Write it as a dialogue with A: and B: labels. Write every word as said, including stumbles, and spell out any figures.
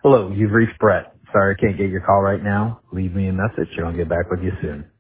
A: Hello, you've reached Brett. Sorry I can't get your call right now. Leave me a message and I'll get back with you soon.